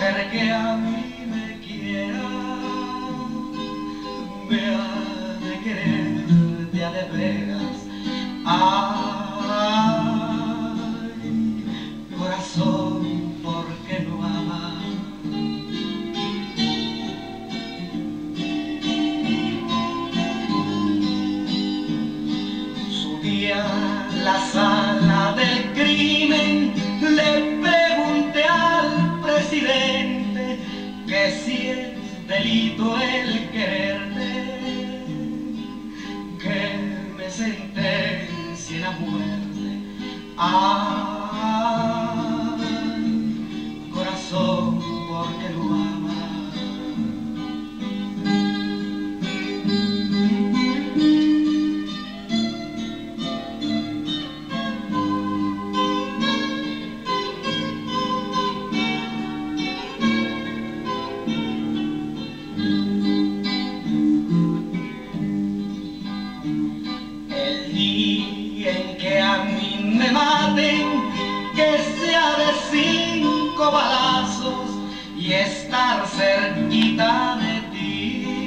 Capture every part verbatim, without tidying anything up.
ser que a mí me quiera, me ha de querer de a de veras. Ay, corazón, ¿por qué no ama? Subí a la sala del crimen, le pregunté al presidente que si es delito el quererte, que me sentencien a muerte. Ay, corazón, ¿por qué lo amas? En que a mí me maten, que sea de cinco balazos y estar cerquita de ti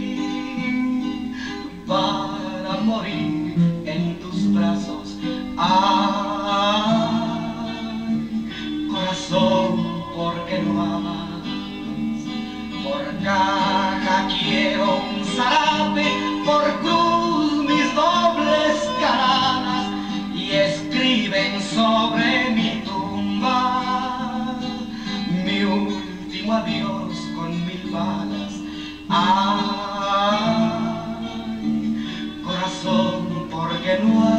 para morir en tus brazos. Ay, corazón, ¿por qué no amas? Por caja quiero un zarape, por cruz mis dobles caranas, y escriben sobre mi tumba mi último adiós con mil balas. Ay, corazón, ¿por qué no